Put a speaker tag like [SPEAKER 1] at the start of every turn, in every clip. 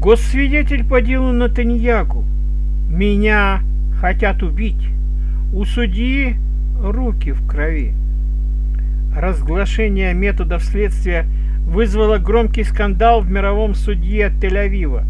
[SPEAKER 1] Госсвидетель по делу Нетаньяху. Меня хотят убить. У судьи руки в крови. Разглашение методов следствия вызвало громкий скандал в мировом суде Тель-Авива.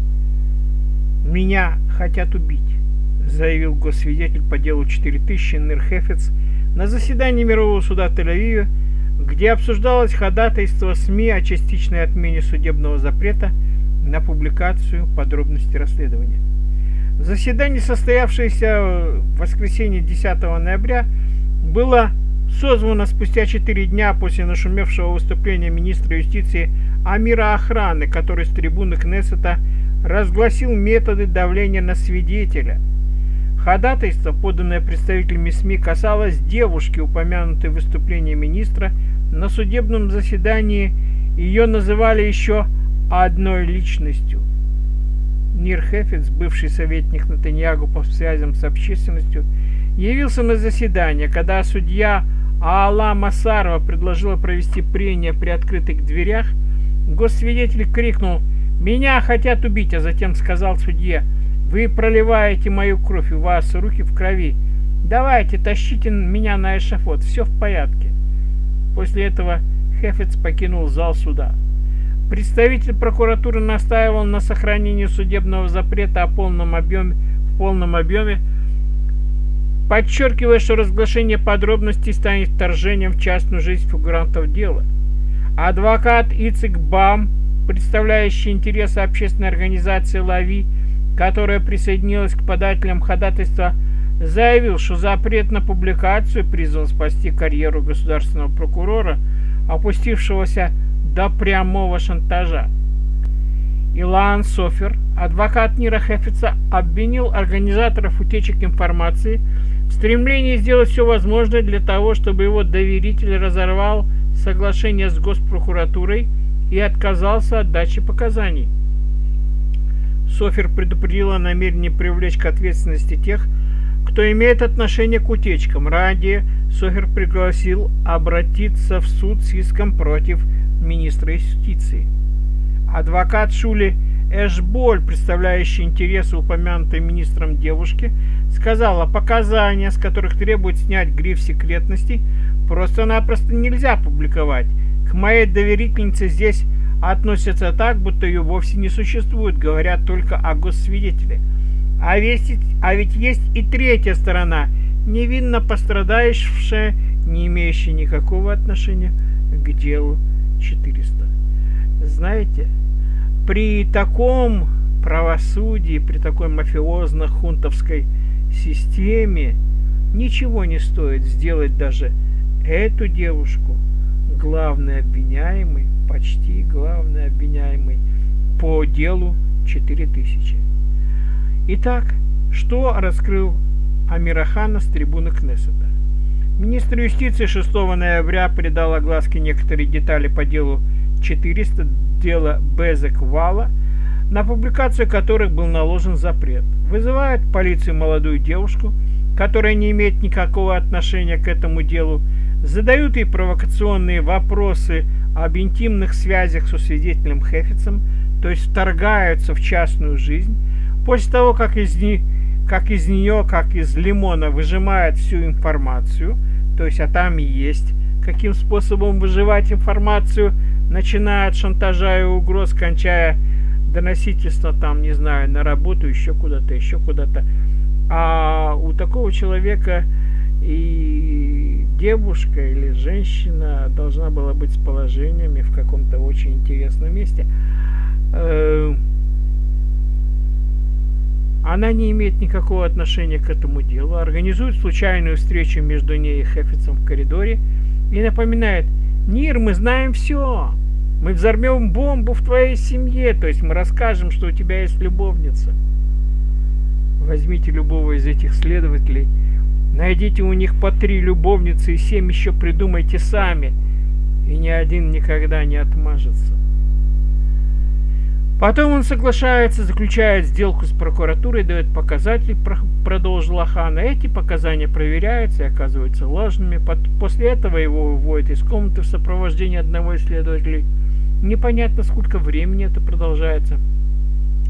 [SPEAKER 1] «Меня хотят убить», заявил госсвидетель по делу 4000 Нир Хефец на заседании мирового суда в Тель-Авиве, где обсуждалось ходатайство СМИ о частичной отмене судебного запрета на публикацию подробностей расследования. Заседание, состоявшееся в воскресенье 10 ноября, было созвано спустя 4 дня после нашумевшего выступления министра юстиции Амира Охраны, который с трибуны Кнессета разгласил методы давления на свидетеля. Ходатайство, поданное представителями СМИ, касалось девушки, упомянутой в выступлении министра на судебном заседании. Ее называли еще одной личностью. Нир Хефец, бывший советник Нетаньяху по связям с общественностью, явился на заседание, когда судья Аала Масарова предложила провести прения при открытых дверях. Госсвидетель крикнул: «Меня хотят убить», а затем сказал судье: «Вы проливаете мою кровь, у вас руки в крови. Давайте, тащите меня на эшафот, все в порядке». После этого Хефец покинул зал суда. Представитель прокуратуры настаивал на сохранении судебного запрета в полном объеме, подчеркивая, что разглашение подробностей станет вторжением в частную жизнь фигурантов дела. Адвокат Ицик Бам, представляющий интересы общественной организации «Лави», которая присоединилась к подателям ходатайства, заявил, что запрет на публикацию призван спасти карьеру государственного прокурора, опустившегося до прямого шантажа. Илан Софер, адвокат Нира Хефеца, обвинил организаторов утечек информации в стремлении сделать все возможное для того, чтобы его доверитель разорвал соглашение с Госпрокуратурой и отказался от дачи показаний. Софер предупредил о намерении привлечь к ответственности тех, кто имеет отношение к утечкам. Ранее Софер пригласил обратиться в суд с иском против министра юстиции. Адвокат Шули Эшболь, представляющий интересы упомянутой министром девушки, сказала: показания, с которых требуют снять гриф секретности, просто-напросто нельзя публиковать. К моей доверительнице здесь относятся так, будто ее вовсе не существует, говорят только о госсвидетеле. А ведь есть и третья сторона, невинно пострадающая, не имеющая никакого отношения к делу 400. Знаете, при таком правосудии, при такой мафиозно-хунтовской системе ничего не стоит сделать даже эту девушку главной обвиняемой, почти главной обвиняемой по делу 4000. Итак, что раскрыл Амир Охана с трибуны Кнессета? Министр юстиции 6 ноября придал огласке некоторые детали по делу 400, дело Безек-Вала, на публикацию которых был наложен запрет. Вызывает в полицию молодую девушку, которая не имеет никакого отношения к этому делу, задают ей провокационные вопросы об интимных связях со свидетелем Хефецем, то есть вторгаются в частную жизнь. После того, как из нее, как из лимона, выжимают всю информацию, то есть, а там и есть, каким способом выживать информацию, начиная от шантажа и угроз, кончая доносительство, там, не знаю, на работу, еще куда-то. А у такого человека и девушка или женщина должна была быть с положениями в каком-то очень интересном месте. Она не имеет никакого отношения к этому делу, организует случайную встречу между ней и Хефецем в коридоре и напоминает: «Нир, мы знаем все, мы взорвем бомбу в твоей семье, то есть мы расскажем, что у тебя есть любовница». Возьмите любого из этих следователей, найдите у них по 3 любовницы и 7 еще придумайте сами, и ни один никогда не отмажется. Потом он соглашается, заключает сделку с прокуратурой, дает показатели, продолжил Охана. Эти показания проверяются и оказываются ложными. После этого его выводят из комнаты в сопровождении одного из следователей. Непонятно, сколько времени это продолжается.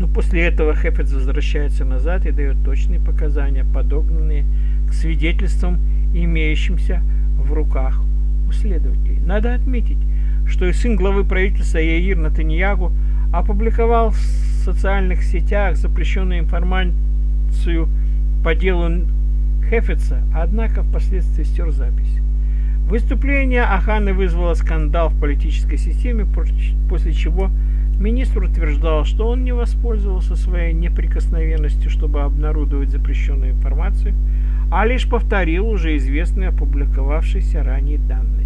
[SPEAKER 1] Но после этого Хефец возвращается назад и дает точные показания, подогнанные к свидетельствам, имеющимся в руках у следователей. Надо отметить, что и сын главы правительства Яир Нетаньяху опубликовал в социальных сетях запрещенную информацию по делу Хефеца, однако впоследствии стер запись. Выступление Оханы вызвало скандал в политической системе, после чего министр утверждал, что он не воспользовался своей неприкосновенностью, чтобы обнародовать запрещенную информацию, а лишь повторил уже известные опубликовавшиеся ранее данные.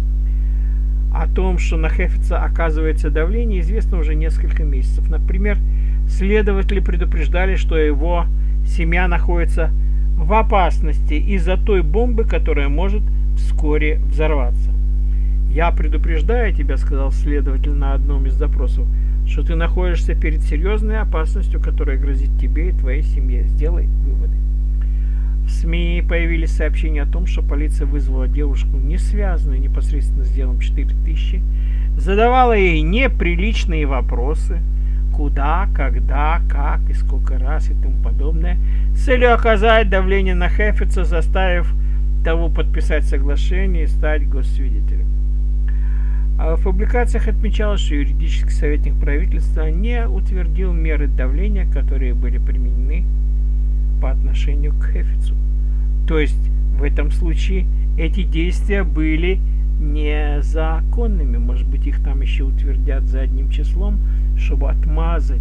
[SPEAKER 1] О том, что на Хефеца оказывается давление, известно уже несколько месяцев. Например, следователи предупреждали, что его семья находится в опасности из-за той бомбы, которая может вскоре взорваться. «Я предупреждаю тебя, — сказал следователь на одном из допросов, — что ты находишься перед серьезной опасностью, которая грозит тебе и твоей семье. Сделай выводы». В СМИ появились сообщения о том, что полиция вызвала девушку, не связанную непосредственно с делом 4000, задавала ей неприличные вопросы, куда, когда, как и сколько раз и тому подобное, с целью оказать давление на Хефеца, заставив того подписать соглашение и стать госсвидетелем. А в публикациях отмечалось, что юридический советник правительства не утвердил меры давления, которые были применены по отношению к Хефецу. То есть в этом случае эти действия были незаконными. Может быть, их там еще утвердят задним числом, чтобы отмазать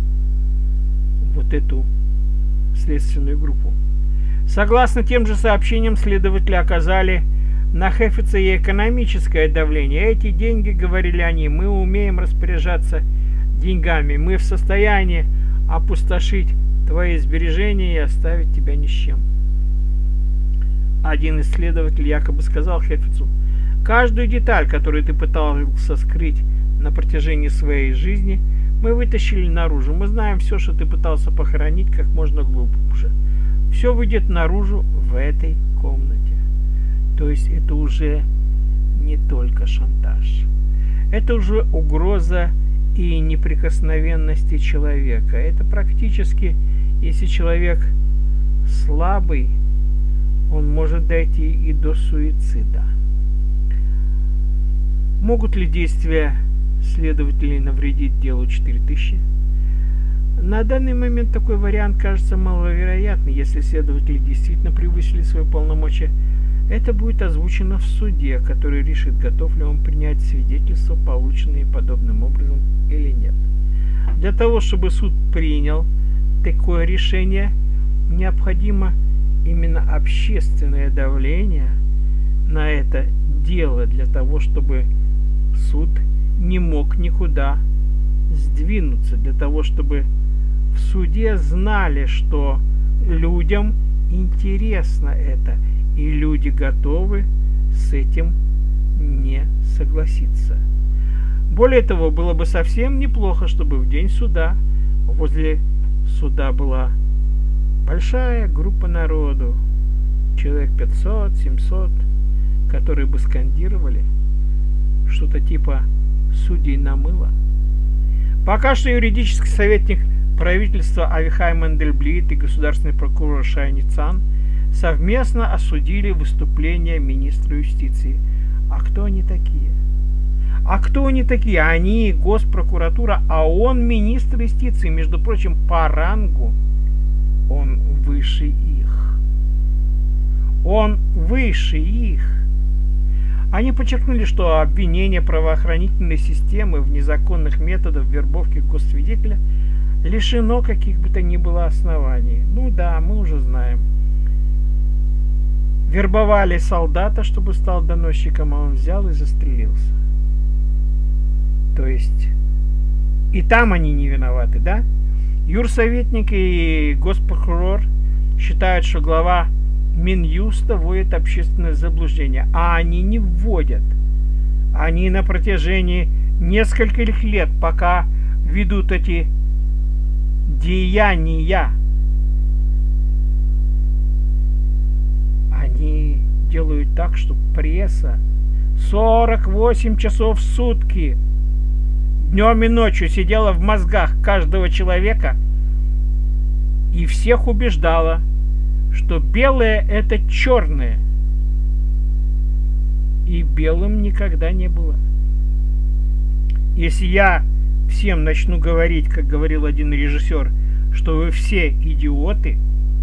[SPEAKER 1] вот эту следственную группу. Согласно тем же сообщениям, следователи оказали на Хефеца и экономическое давление. Эти деньги, говорили они, мы умеем распоряжаться деньгами, мы в состоянии опустошить твои сбережения и оставить тебя ни с чем. Один из следователей якобы сказал Хефецу: каждую деталь, которую ты пытался скрыть на протяжении своей жизни, мы вытащили наружу. Мы знаем все, что ты пытался похоронить как можно глубже. Все выйдет наружу в этой комнате. То есть это уже не только шантаж. Это уже угроза и неприкосновенности человека. Это практически, если человек слабый, он может дойти и до суицида. Могут ли действия следователей навредить делу 4000? На данный момент такой вариант кажется маловероятным. Если следователи действительно превысили свои полномочия, это будет озвучено в суде, который решит, готов ли он принять свидетельства, полученные подобным образом или нет. Для того, чтобы суд принял такое решение, необходимо именно общественное давление на это дело, для того, чтобы суд не мог никуда сдвинуться, для того, чтобы в суде знали, что людям интересно это, и люди готовы с этим не согласиться. Более того, было бы совсем неплохо, чтобы в день суда возле суда была большая группа народу, человек 500-700, которые бы скандировали что-то типа «судей намыло». Пока что юридический советник правительства Авихай Мендельблит и государственный прокурор Шай Ницан совместно осудили выступление министра юстиции. А кто они такие? Они госпрокуратура, а он министр юстиции. Между прочим, по рангу он выше их. Они подчеркнули, что обвинение правоохранительной системы в незаконных методах вербовки госсвидетеля лишено каких бы то ни было оснований. Ну да, мы уже знаем. Вербовали солдата, чтобы стал доносчиком, а он взял и застрелился. То есть и там они не виноваты, да? Юрсоветник и госпрокурор считают, что глава Минюста вводит общественное заблуждение, а они не вводят. Они на протяжении нескольких лет, пока ведут эти деяния, они делают так, что пресса 48 часов в сутки, днем и ночью сидела в мозгах каждого человека и всех убеждала, что белое – это черное, и белым никогда не было. Если я всем начну говорить, как говорил один режиссер, что вы все идиоты,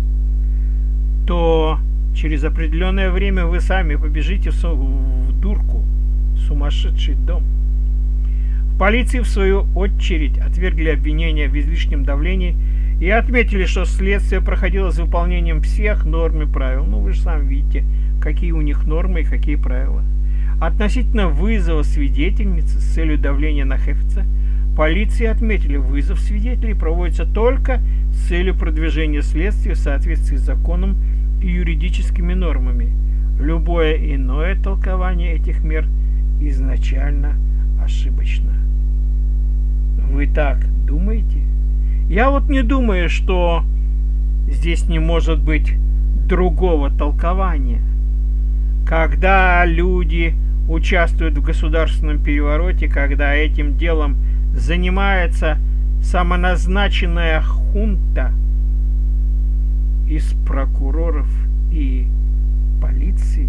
[SPEAKER 1] то через определенное время вы сами побежите в дурку, сумасшедший дом. В полиции, в свою очередь, отвергли обвинения в излишнем давлении и отметили, что следствие проходило с выполнением всех норм и правил. Ну, вы же сами видите, какие у них нормы и какие правила. Относительно вызова свидетельницы с целью давления на Хефица, полиции отметили, вызов свидетелей проводится только с целью продвижения следствия в соответствии с законом и юридическими нормами. Любое иное толкование этих мер изначально ошибочно. Вы так думаете? Я вот не думаю, что здесь не может быть другого толкования. Когда люди участвуют в государственном перевороте, когда этим делом занимается самоназначенная хунта из прокуроров и полиции,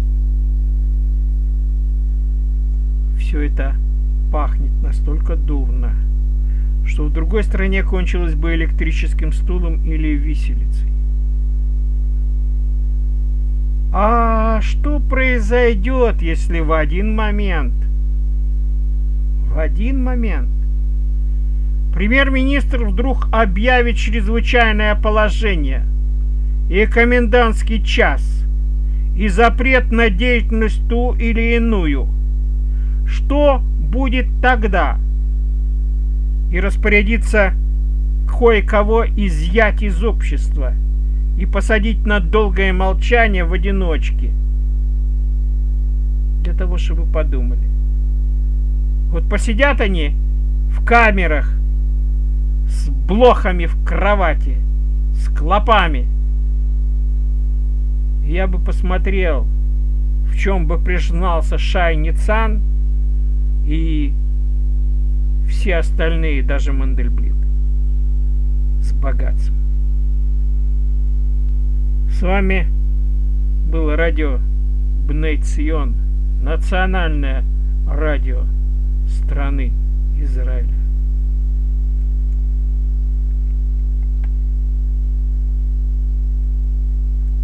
[SPEAKER 1] все это пахнет настолько дурно, что в другой стране кончилось бы электрическим стулом или виселицей. А что произойдет, если в один момент премьер-министр вдруг объявит чрезвычайное положение и комендантский час, и запрет на деятельность ту или иную? Что будет тогда? И распорядиться кое-кого изъять из общества и посадить на долгое молчание в одиночке. Для того, чтобы вы подумали. Вот посидят они в камерах с блохами в кровати, с клопами. Я бы посмотрел, в чем бы признался Шай Ницан и все остальные, даже Мандельблит, с богатством. С вами было радио Бней Цион, национальное радио страны Израиля.